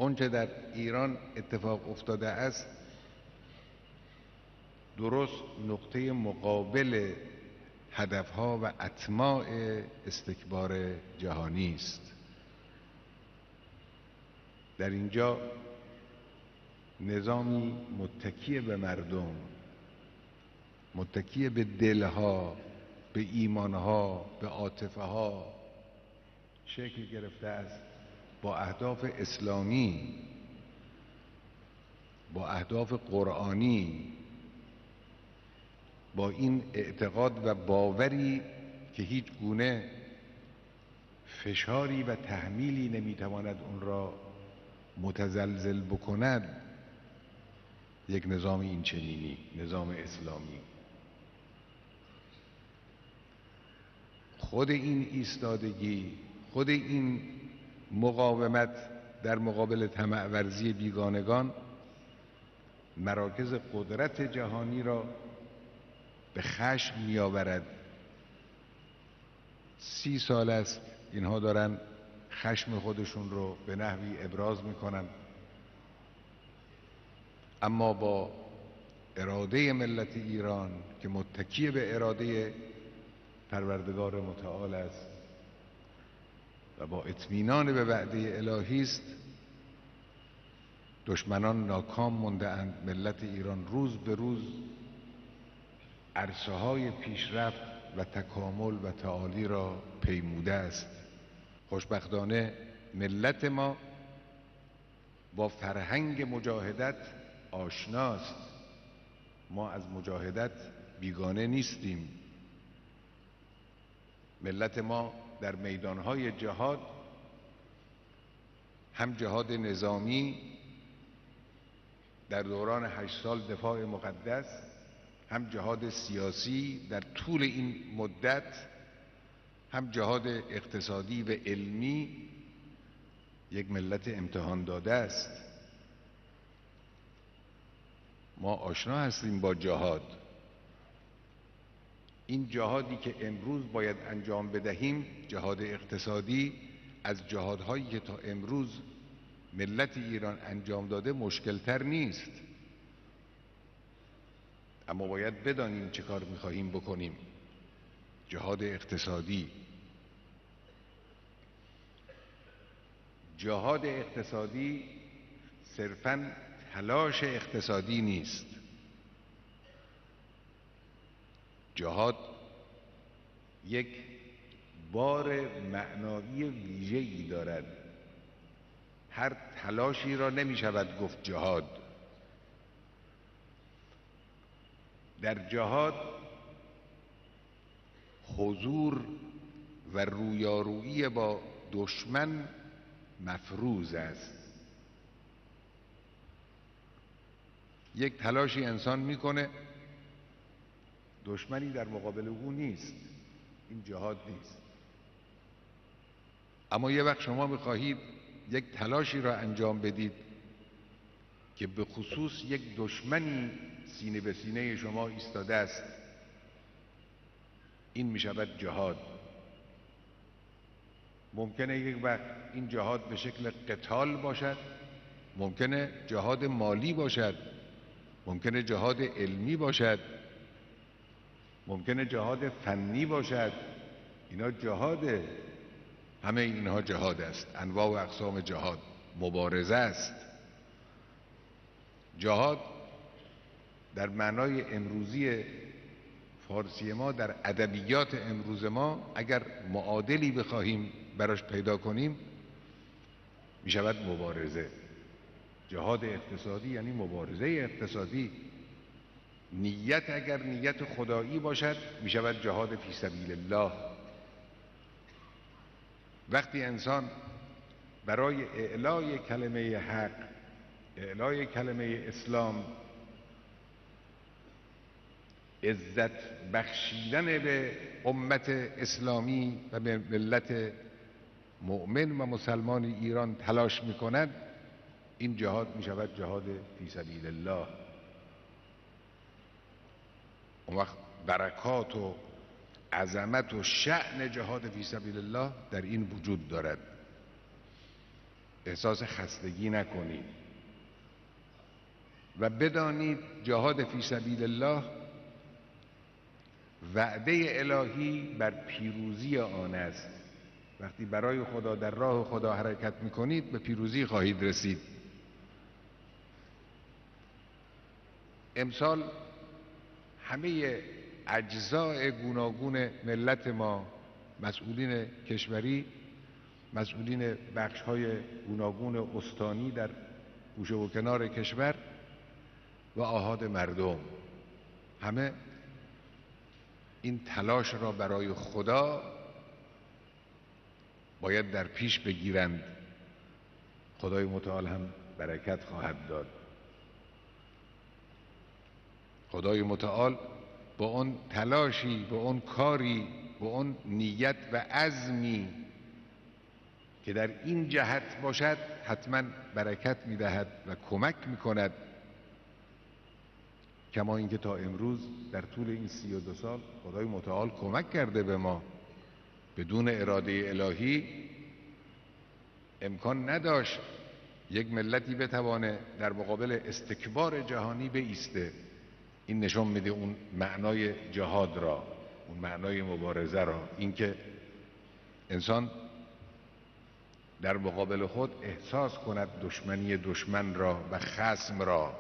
اونچه در ایران اتفاق افتاده است درست نقطه مقابل هدفها و اطماع استکبار جهانی است. در اینجا نظامی متکی به مردم، متکی به دلها، به ایمانها، به عاطفه‌ها شکل گرفته است، با اهداف اسلامی، با اهداف قرآنی، با این اعتقاد و باوری که هیچ گونه فشاری و تحمیلی نمیتواند اون را متزلزل بکند. یک نظام این چنینی، نظام اسلامی، خود این ایستادگی، خود این مقاومت در مقابل طمع ورزی بیگانگان مراکز قدرت جهانی را به خشم می‌آورد. 30 سال است اینها دارن خشم خودشون رو به نحوی ابراز میکنن، اما با اراده ملت ایران که متکی به اراده پروردگار متعال است و با اطمینان به وعده الهی است، دشمنان ناکام مانده اند. ملت ایران روز به روز عرصه‌های پیشرفت و تکامل و تعالی را پیموده است. خوشبختانه ملت ما با فرهنگ مجاهدت آشناست. ما از مجاهدت بیگانه نیستیم. ملت ما در میدانهای جهاد، هم جهاد نظامی در دوران 8 سال دفاع مقدس، هم جهاد سیاسی در طول این مدت، هم جهاد اقتصادی و علمی، یک ملت امتحان داده است. ما آشنا هستیم با جهاد. این جهادی که امروز باید انجام بدهیم، جهاد اقتصادی، از جهادهایی که تا امروز ملت ایران انجام داده مشکلتر نیست. اما باید بدانیم چه کار می‌خواهیم بکنیم. جهاد اقتصادی، جهاد اقتصادی صرفاً تلاش اقتصادی نیست. جهاد یک بار معنایی ویژه‌ای دارد. هر تلاشی را نمی شود گفت جهاد. در جهاد حضور و رویارویی با دشمن مفروض است. یک تلاشی انسان میکنه، دشمنی در مقابل او نیست، این جهاد نیست. اما یه وقت شما میخواهید یک تلاشی را انجام بدید که به خصوص یک دشمنی سینه به سینه شما ایستاده است، این میشود جهاد. ممکنه یک وقت این جهاد به شکل قتال باشد، ممکنه جهاد مالی باشد، ممکنه جهاد علمی باشد، ممکنه جهاد فنی باشد. اینا جهاده، همه اینها جهاد است. انواع و اقسام جهاد مبارزه است. جهاد در معنای امروزی فارسی ما، در ادبیات امروز ما، اگر معادلی بخواهیم براش پیدا کنیم، می شود مبارزه. جهاد اقتصادی یعنی مبارزه اقتصادی. نیت اگر نیت خدایی باشد می شود جهاد فی سبیل الله. وقتی انسان برای اعلای کلمه حق، اعلای کلمه اسلام، عزت بخشیدن به امت اسلامی و به ملت مؤمن و مسلمان ایران تلاش می کند، این جهاد می شود جهاد فی سبیل الله. اون وقت برکات و عظمت و شأن جهاد فی سبیل الله در این وجود دارد. احساس خستگی نکنید و بدانید جهاد فی سبیل الله وعده الهی بر پیروزی آن است. وقتی برای خدا در راه خدا حرکت میکنید به پیروزی خواهید رسید. امسال همه اجزاء گوناگون ملت ما، مسئولین کشوری، مسئولین بخش‌های گوناگون استانی در گوشه و کنار کشور و آحاد مردم، همه این تلاش را برای خدا باید در پیش بگیرند. خدای متعال هم برکت خواهد داد. خدای متعال با اون تلاشی، با اون کاری، با اون نیت و عزمی که در این جهت باشد حتما برکت می‌دهد و کمک می‌کند. کما اینکه تا امروز در طول این 32 سال خدای متعال کمک کرده به ما. بدون اراده الهی امکان نداشت یک ملتی بتوانه در مقابل استکبار جهانی بایسته. این نشان میده اون معنای جهاد را، اون معنای مبارزه را، اینکه انسان در مقابل خود احساس کند دشمنی دشمن را و خصم را.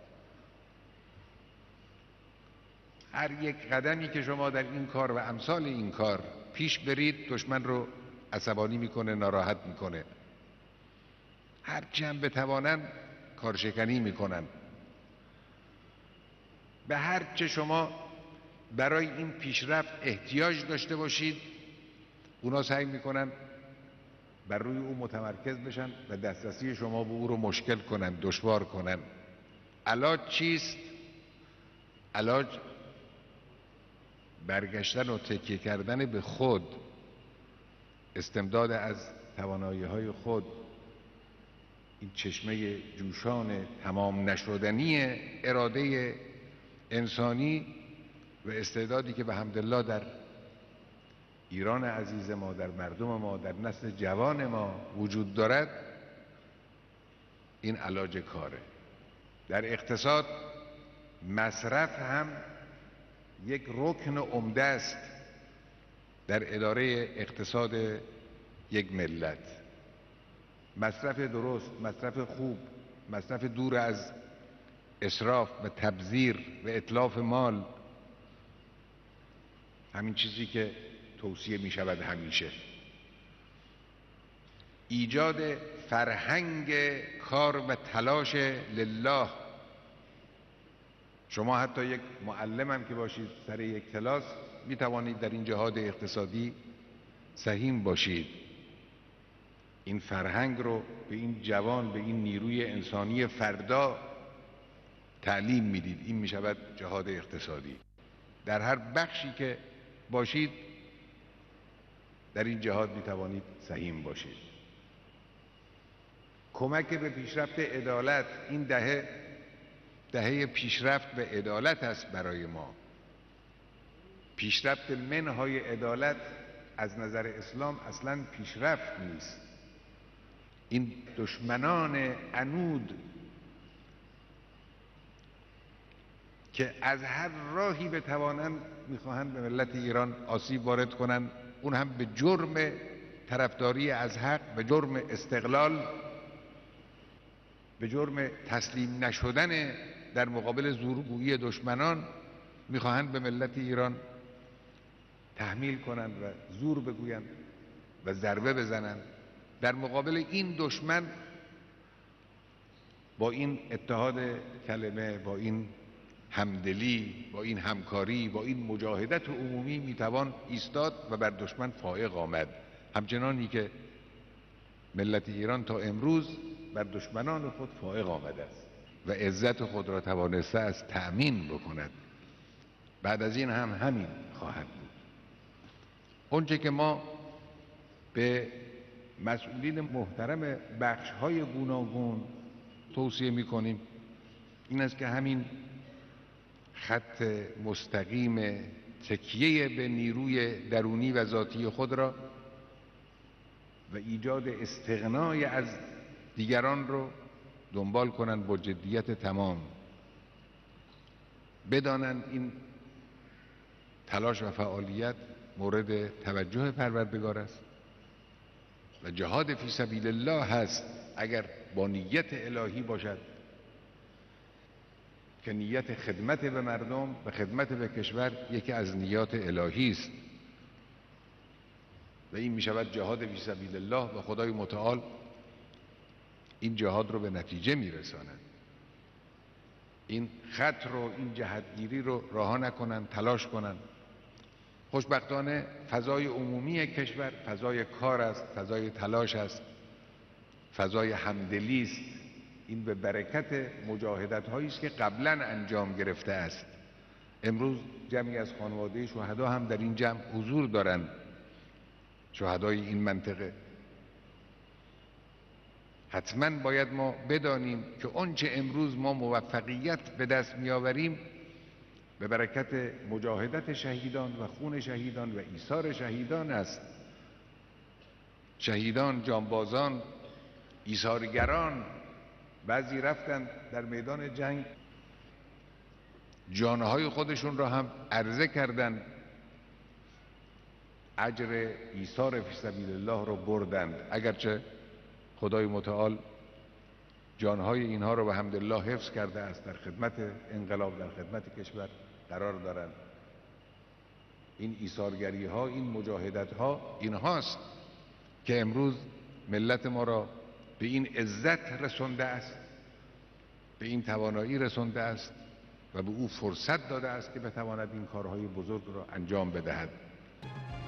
هر یک قدمی که شما در این کار و امثال این کار پیش برید دشمن رو عصبانی میکنه، ناراحت میکنه. هر چی هم بتوانن کارشکنی میکنن. به هر چه شما برای این پیشرفت احتیاج داشته باشید اونا سعی میکنن بر روی او متمرکز بشن و دسترسی شما به او رو مشکل کنن، دشوار کنن. علاج چیست؟ علاج برگشتن و تکیه کردن به خود، استمداد از توانایی‌های خود، این چشمه جوشان تمام نشدنی اراده انسانی و استعدادی که به حمدالله در ایران عزیز ما، در مردم ما، در نسل جوان ما وجود دارد، این علاج کاره. در اقتصاد مصرف هم یک رکن عمده است در اداره اقتصاد یک ملت. مصرف درست، مصرف خوب، مصرف دور از اسراف و تبذیر و اتلاف مال، همین چیزی که توصیه می شود همیشه. ایجاد فرهنگ کار و تلاش لله. شما حتی یک معلم هم که باشید سر یک کلاس می توانید در این جهاد اقتصادی سهیم باشید. این فرهنگ رو به این جوان، به این نیروی انسانی فردا تعلیم میدید. این می شود جهاد اقتصادی. در هر بخشی که باشید در این جهاد می توانید سهیم باشید. کمک به پیشرفت عدالت. این دهه پیشرفت به عدالت است برای ما. پیشرفت منهای عدالت از نظر اسلام اصلا پیشرفت نیست. این دشمنان عنود که از هر راهی بتوانند میخواهند به ملت ایران آسیب وارد کنند، اون هم به جرم طرفداری از حق، به جرم استقلال، به جرم تسلیم نشدن در مقابل زورگویی دشمنان میخواهند به ملت ایران تحمیل کنند و زور بگویند و ضربه بزنند. در مقابل این دشمن با این اتحاد کلمه، با این همدلی، با این همکاری، با این مجاهدت عمومی میتوان ایستاد و بر دشمن فائق آمد. همچنانی که ملت ایران تا امروز بر دشمنان خود فائق آمده است و عزت خود را توانسته است تأمین بکند. بعد از این هم همین خواهد بود. اونچه که ما به مسئولین محترم بخش‌های گوناگون توصیه می‌کنیم این است که همین خط مستقیم تکیه به نیروی درونی و ذاتی خود را و ایجاد استغنای از دیگران رو دنبال کنن با جدیت تمام، بدانن این تلاش و فعالیت مورد توجه پروردگار است و جهاد فی سبیل الله هست اگر با نیت الهی باشد که نیت خدمت به مردم و خدمت به کشور یکی از نیات الهی است و این می شود جهاد فی سبیل الله و خدای متعال این جهاد رو به نتیجه می رساند. این خط رو، این جهتگیری رو رها نکنن، تلاش کنن. خوشبختانه فضای عمومی کشور فضای کار است، فضای تلاش است، فضای همدلی است. این به برکت مجاهدت هایی است که قبلا انجام گرفته است. امروز جمعی از خانواده شهدا هم در این جمع حضور دارند، شهدای این منطقه. حتما باید ما بدانیم که آنچه امروز ما موفقیت به دست میآوریم به برکت مجاهدت شهیدان و خون شهیدان و ایثار شهیدان است. شهیدان، جانبازان، ایثارگران، بعضی رفتن در میدان جنگ جانهای خودشون را هم عرضه کردند، اجر ایثار فی سبیل الله را بردند، اگرچه خدای متعال جانهای اینها را به حمدالله حفظ کرده است، در خدمت انقلاب، در خدمت کشور قرار دارند. این ایثارگری ها، این مجاهدت ها، این هاست که امروز ملت ما را به این عزت رسانده است، به این توانایی رسانده است و به او فرصت داده است که بتواند این کارهای بزرگ را انجام بدهد.